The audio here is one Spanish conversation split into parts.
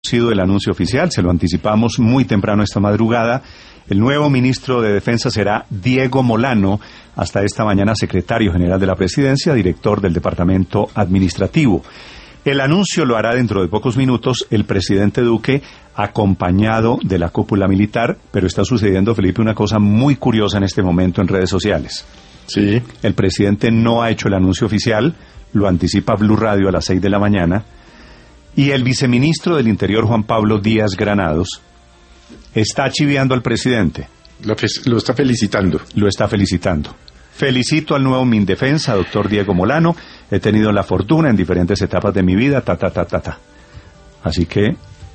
sido el anuncio oficial, se lo anticipamos muy temprano esta madrugada. El nuevo ministro de Defensa será Diego Molano, hasta esta mañana secretario general de la Presidencia, director del Departamento Administrativo. El anuncio lo hará dentro de pocos minutos el presidente Duque, acompañado de la cúpula militar, pero está sucediendo, Felipe, una cosa muy curiosa en este momento en redes sociales. Sí. El presidente no ha hecho el anuncio oficial, lo anticipa Blue Radio a las 6 de la mañana, y el viceministro del Interior, Juan Pablo Díaz Granados, está chiviando al presidente. Lo está felicitando. Lo está felicitando. Felicito al nuevo Mindefensa, doctor Diego Molano. He tenido la fortuna en diferentes etapas de mi vida, Así que,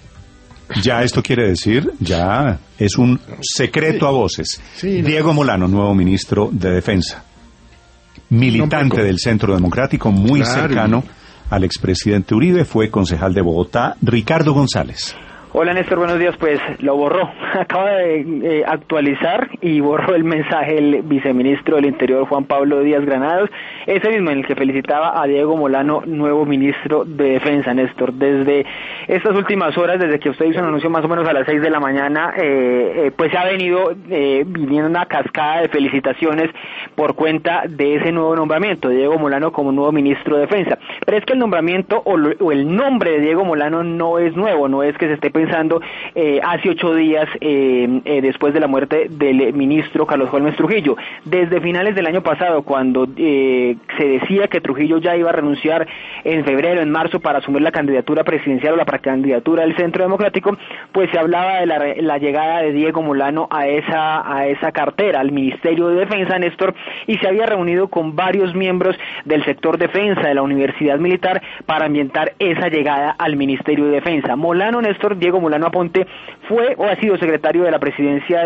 ya esto quiere decir, ya es un secreto a voces. Sí, no. Diego Molano, nuevo ministro de Defensa. Militante del Centro Democrático, muy cercano al expresidente Uribe, fue concejal de Bogotá. Ricardo González. Hola Néstor, buenos días. Pues lo borró, acaba de actualizar y borró el mensaje el viceministro del Interior, Juan Pablo Díaz Granados, ese mismo en el que felicitaba a Diego Molano, nuevo ministro de Defensa. Néstor, desde estas últimas horas, desde que usted hizo un anuncio más o menos a las 6 de la mañana, pues se ha venido viniendo una cascada de felicitaciones por cuenta de ese nuevo nombramiento, Diego Molano como nuevo ministro de Defensa. Pero es que el nombramiento o el nombre de Diego Molano no es nuevo, no es que se esté pensando hace 8 días después de la muerte del ministro Carlos Holmes Trujillo. Desde finales del año pasado, cuando se decía que Trujillo ya iba a renunciar en febrero, en marzo, para asumir la candidatura presidencial o la precandidatura del Centro Democrático, pues se hablaba de la llegada de Diego Molano a esa cartera, al Ministerio de Defensa, Néstor, y se había reunido con varios miembros del sector defensa de la Universidad Militar para ambientar esa llegada al Ministerio de Defensa. Molano, Néstor, Diego Molano Aponte, fue o ha sido secretario de la presidencia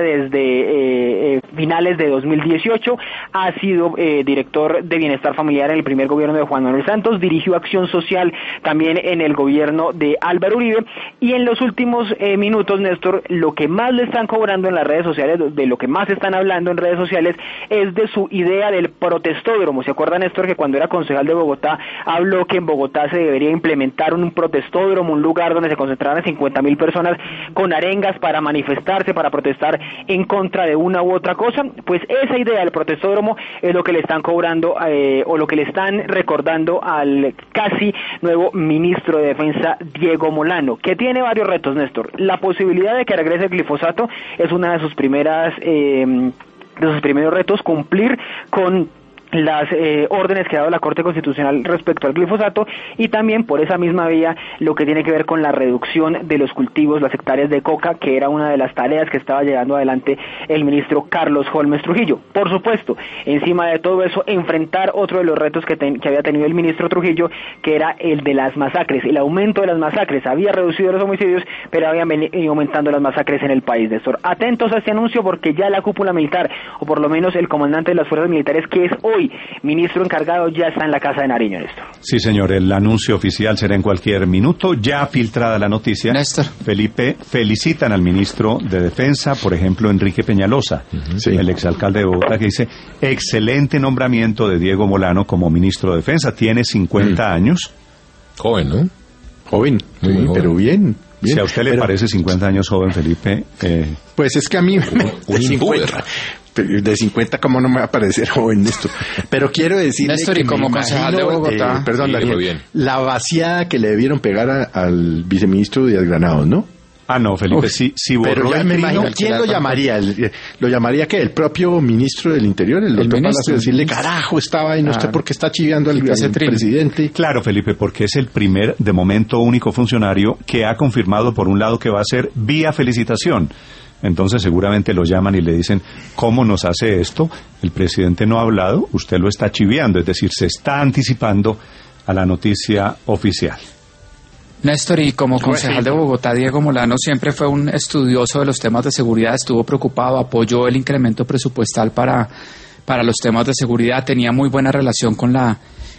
desde finales de 2018, ha sido director de Bienestar Familiar en el primer gobierno de Juan Manuel Santos, dirigió Acción Social también en el gobierno de Álvaro Uribe, y en los últimos minutos, Néstor, lo que más le están cobrando en las redes sociales, de lo que más están hablando en redes sociales, es de su idea del protestódromo. ¿Se acuerda, Néstor, que cuando era concejal de Bogotá habló que en Bogotá se debería implementar un protestódromo, un lugar donde se concentraran 50.000 personas con arengas para manifestarse, para protestar en contra de una u otra cosa? Pues esa idea del protestódromo es lo que le están cobrando o lo que le están recordando al casi nuevo ministro de Defensa, Diego Molano, que tiene varios retos, Néstor. La posibilidad de que regrese el glifosato es una de sus primeros retos, cumplir con las órdenes que ha dado la Corte Constitucional respecto al glifosato, y también por esa misma vía lo que tiene que ver con la reducción de los cultivos, las hectáreas de coca, que era una de las tareas que estaba llevando adelante el ministro Carlos Holmes Trujillo. Por supuesto, encima de todo eso, enfrentar otro de los retos que había tenido el ministro Trujillo, que era el de las masacres, el aumento de las masacres. Había reducido los homicidios, pero habían venido aumentando las masacres en el país, Néstor. Atentos a este anuncio, porque ya la cúpula militar, o por lo menos el comandante de las fuerzas militares, que es hoy ministro encargado, ya está en la Casa de Nariño, Néstor. Sí, señor, el anuncio oficial será en cualquier minuto. Ya filtrada la noticia, Néstor, Felipe, felicitan al ministro de Defensa, por ejemplo, Enrique Peñalosa, el exalcalde de Bogotá, que dice: excelente nombramiento de Diego Molano como ministro de Defensa, tiene 50 años. Joven, ¿no? Joven, muy joven. Pero bien. Si a usted le parece 50 años joven, Felipe... Pues es que a mí... De 50, ¿cómo no me va a parecer joven esto? Pero quiero decir... Néstor, y como concejal de Bogotá... perdón, la vaciada que le debieron pegar al viceministro Díaz Granados, ¿no? Ah, no, Felipe, sí borró. Pero ya me imagino, ¿quién lo llamaría? ¿Lo llamaría qué? ¿El propio ministro del Interior? ¿El doctor Palacio? Decirle, carajo, estaba ahí, no sé por qué está chiveando al presidente. Claro, Felipe, porque es el primer, de momento, único funcionario que ha confirmado, por un lado, que va a ser vía felicitación. Entonces seguramente lo llaman y le dicen: ¿cómo nos hace esto? El presidente no ha hablado, usted lo está chiviando, es decir, se está anticipando a la noticia oficial. Néstor, y como concejal de Bogotá, Diego Molano siempre fue un estudioso de los temas de seguridad, estuvo preocupado, apoyó el incremento presupuestal para los temas de seguridad, tenía muy buena relación con la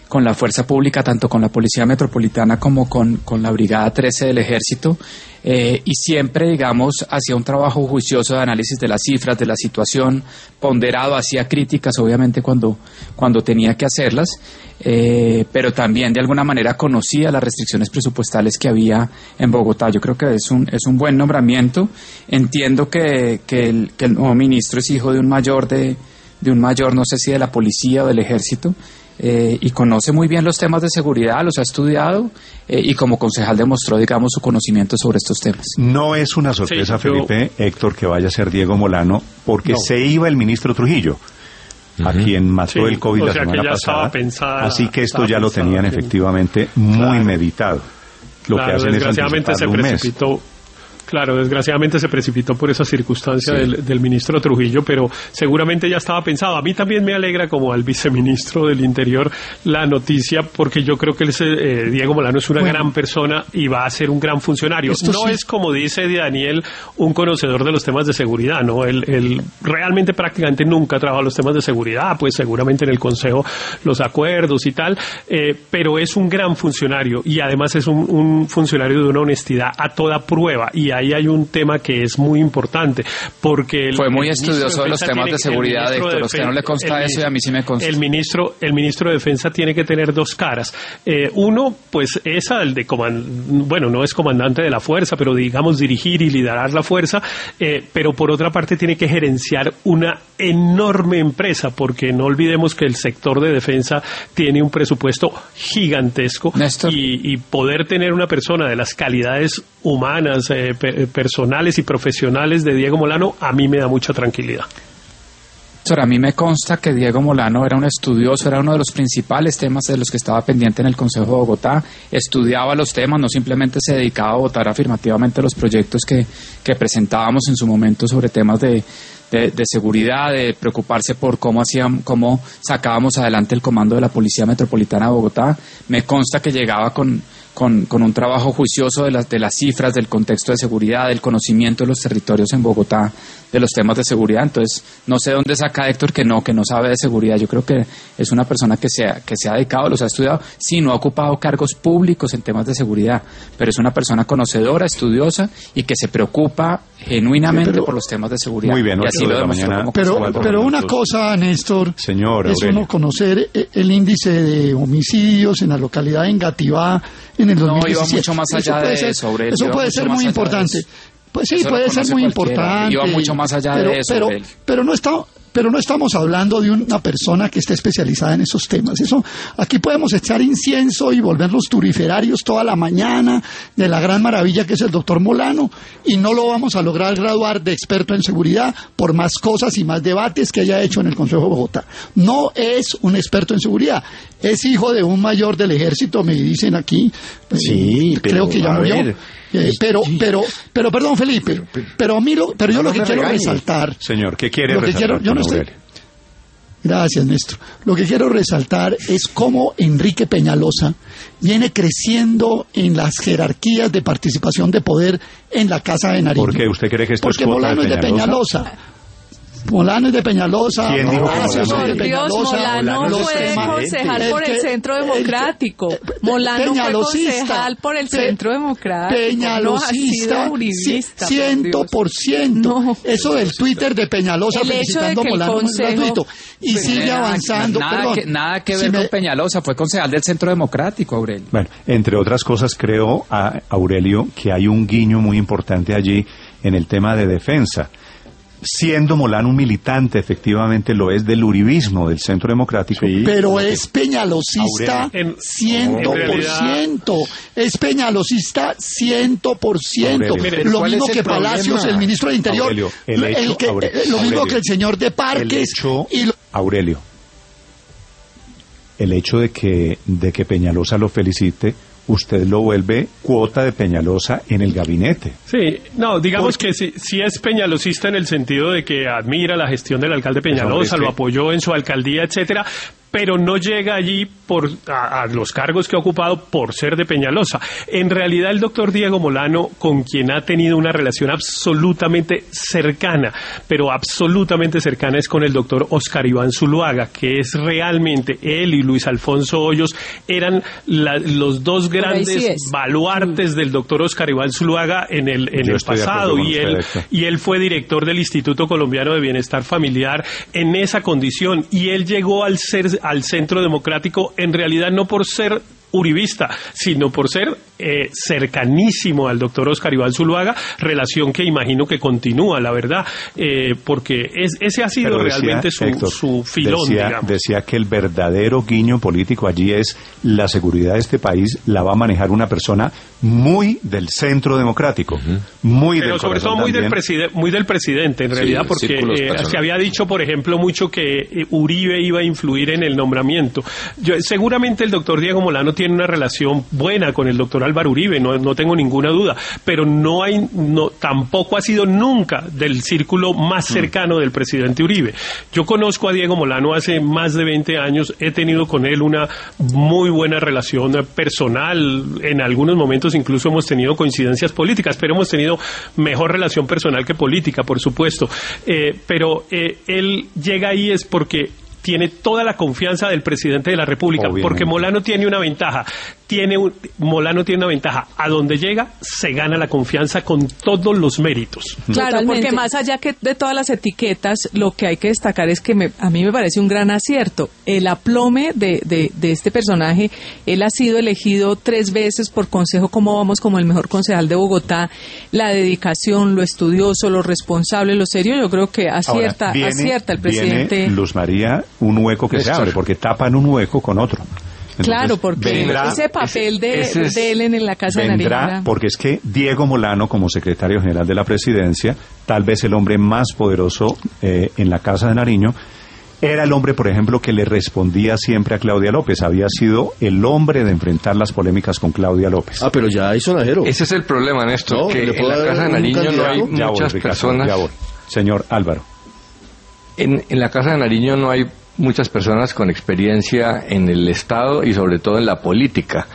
la fuerza pública, tanto con la Policía Metropolitana como con la Brigada 13 del Ejército, y siempre, digamos, hacía un trabajo juicioso de análisis de las cifras, de la situación, ponderado, hacía críticas, obviamente, cuando tenía que hacerlas, pero también, de alguna manera, conocía las restricciones presupuestales que había en Bogotá. Yo creo que es un buen nombramiento. Entiendo que el nuevo ministro es hijo de un mayor, no sé si de la policía o del ejército, y conoce muy bien los temas de seguridad, los ha estudiado, y como concejal demostró, digamos, su conocimiento sobre estos temas. No es una sorpresa, Felipe, Héctor, que vaya a ser Diego Molano, porque se iba el ministro Trujillo, a quien mató el COVID la semana pasada. Así que esto ya lo tenían efectivamente muy meditado. Lo que hacen desgraciadamente es anticiparlo un mes. Claro, desgraciadamente se precipitó por esa circunstancia del ministro Trujillo, pero seguramente ya estaba pensado. A mí también me alegra, como al viceministro del Interior, la noticia, porque yo creo que Diego Molano es una gran persona y va a ser un gran funcionario. No es, como dice Daniel, un conocedor de los temas de seguridad, ¿no? Él realmente prácticamente nunca ha trabajado los temas de seguridad, pues seguramente en el Consejo los acuerdos y tal, pero es un gran funcionario y además es un funcionario de una honestidad a toda prueba, y ahí hay un tema que es muy importante, porque fue muy estudioso de los temas de seguridad, Héctor. A usted no le consta eso y a mí sí me consta. El ministro de Defensa tiene que tener dos caras. Uno, pues esa, el de no es comandante de la fuerza, pero digamos dirigir y liderar la fuerza, pero por otra parte tiene que gerenciar una enorme empresa, porque no olvidemos que el sector de defensa tiene un presupuesto gigantesco, y poder tener una persona de las calidades humanas, personales y profesionales de Diego Molano, a mí me da mucha tranquilidad. A mí me consta que Diego Molano era un estudioso, era uno de los principales temas de los que estaba pendiente en el Consejo de Bogotá, estudiaba los temas, no simplemente se dedicaba a votar afirmativamente los proyectos que presentábamos en su momento sobre temas de seguridad, de preocuparse por cómo sacábamos adelante el comando de la Policía Metropolitana de Bogotá. Me consta que llegaba con un trabajo juicioso de las cifras, del contexto de seguridad, del conocimiento de los territorios en Bogotá, de los temas de seguridad. Entonces, no sé dónde saca Héctor que no sabe de seguridad. Yo creo que es una persona que se ha dedicado, los ha estudiado. Sí, no ha ocupado cargos públicos en temas de seguridad, pero es una persona conocedora, estudiosa y que se preocupa genuinamente por los temas de seguridad. Muy bien, y así lo demostró. Pero una cosa, Néstor, es uno conocer el índice de homicidios en la localidad de Engativá en el 2017. No, iba mucho más allá de eso, Aurelio. Eso puede ser muy importante. Pues sí, puede ser muy importante. Iba mucho más allá de eso. Pero no estamos hablando de una persona que esté especializada en esos temas. Aquí podemos echar incienso y volvernos turiferarios toda la mañana de la gran maravilla que es el doctor Molano, y no lo vamos a lograr graduar de experto en seguridad por más cosas y más debates que haya hecho en el Consejo de Bogotá. No es un experto en seguridad. Es hijo de un mayor del ejército, me dicen aquí. Sí, creo que ya murió. Pero perdón, Felipe, pero yo lo que quiero resaltar. Señor, ¿qué quiere resaltar? Gracias, Néstor. Lo que quiero resaltar es cómo Enrique Peñalosa viene creciendo en las jerarquías de participación de poder en la Casa de Nariño. ¿Por qué? ¿Usted cree que esto Porque es cuota Molano es de Peñalosa? Molano es de Peñalosa. ¿Quién dijo que Molano? Por Dios, Molano fue concejal por el Centro Democrático. Molano fue concejal por el Centro Democrático. Peñalosista, 100%. No. Eso del Twitter de Peñalosa felicitando a Molano es gratuito. Y sigue avanzando. Nada que ver con Peñalosa, fue concejal del Centro Democrático, Aurelio. Bueno, entre otras cosas, creo, Aurelio, que hay un guiño muy importante allí en el tema de defensa. Siendo Molano un militante, efectivamente lo es del uribismo, del Centro Democrático. Sí, pero es peñalosista 100%. Es peñalosista 100%. Lo mismo que Palacios, el ministro del Interior. Aurelio, lo mismo que el señor de Parques. Aurelio, el hecho de que Peñalosa lo felicite, usted lo vuelve cuota de Peñalosa en el gabinete. Sí, no, digamos que sí es peñalosista en el sentido de que admira la gestión del alcalde Peñalosa, lo apoyó en su alcaldía, etcétera, pero no llega allí a los cargos que ha ocupado por ser de Peñalosa. En realidad el doctor Diego Molano, con quien ha tenido una relación absolutamente cercana, pero absolutamente cercana, es con el doctor Oscar Iván Zuluaga, que es realmente, él y Luis Alfonso Hoyos eran los dos grandes baluartes del doctor Oscar Iván Zuluaga en el pasado, y él fue director del Instituto Colombiano de Bienestar Familiar en esa condición, y él llegó al Centro Democrático en realidad no por ser uribista, sino por ser cercanísimo al doctor Oscar Iván Zuluaga, relación que imagino que continúa, la verdad, porque ese ha sido realmente su filón, digamos. Decía que el verdadero guiño político allí es la seguridad de este país la va a manejar una persona muy del Centro Democrático, pero sobre todo muy del presidente, en realidad, porque se había dicho, por ejemplo, mucho que Uribe iba a influir en el nombramiento. Seguramente el doctor Diego Molano tiene una relación buena con el doctor Álvaro Uribe, no tengo ninguna duda, pero tampoco ha sido nunca del círculo más cercano del presidente Uribe. Yo conozco a Diego Molano hace más de 20 años, he tenido con él una muy buena relación personal, en algunos momentos incluso hemos tenido coincidencias políticas, pero hemos tenido mejor relación personal que política, por supuesto, pero él llega ahí es porque tiene toda la confianza del presidente de la República, obviamente. Porque Molano tiene una ventaja, a donde llega se gana la confianza con todos los méritos. Claro, porque más allá que de todas las etiquetas, lo que hay que destacar es que a mí me parece un gran acierto, el aplome de este personaje. Él ha sido elegido 3 veces por Consejo Cómo Vamos como el mejor concejal de Bogotá, la dedicación, lo estudioso, lo responsable, lo serio, yo creo que acierta el presidente. Viene Luz María, un hueco que se abre, porque tapan un hueco con otro. Entonces, claro, porque ese papel de él en la Casa de Nariño. Porque es que Diego Molano, como secretario general de la presidencia, tal vez el hombre más poderoso en la Casa de Nariño, era el hombre, por ejemplo, que le respondía siempre a Claudia López. Había sido el hombre de enfrentar las polémicas con Claudia López. Pero ya hay sonajero. Ese es el problema, Néstor, que en la Casa de Nariño no hay muchas personas. Señor Álvaro. En la Casa de Nariño no hay muchas personas con experiencia en el Estado y sobre todo en la política.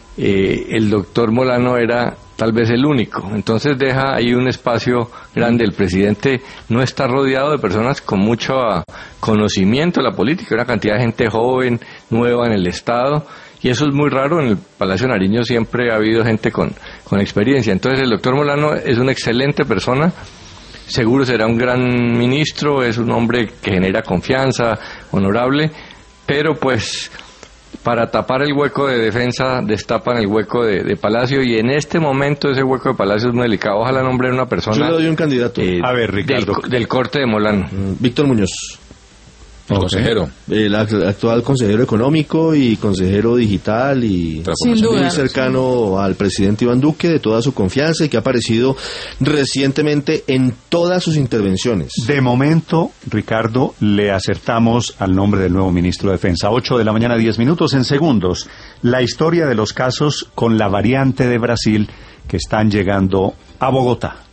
El doctor Molano era tal vez el único, entonces deja ahí un espacio grande. El presidente no está rodeado de personas con mucho conocimiento de la política, una cantidad de gente joven, nueva en el Estado, y eso es muy raro. En el Palacio de Nariño siempre ha habido gente con experiencia. Entonces el doctor Molano es una excelente persona, seguro será un gran ministro, es un hombre que genera confianza, honorable, pero pues para tapar el hueco de defensa destapan el hueco de Palacio, y en este momento ese hueco de Palacio es muy delicado. Ojalá nombren una persona. Yo le doy un candidato. A ver, Ricardo. Del corte de Molano. Víctor Muñoz. El consejero. El actual consejero económico y consejero digital, y muy cercano al presidente Iván Duque, de toda su confianza, y que ha aparecido recientemente en todas sus intervenciones. De momento, Ricardo, le acertamos al nombre del nuevo ministro de Defensa. 8 de la mañana, 10 minutos. En segundos, la historia de los casos con la variante de Brasil que están llegando a Bogotá.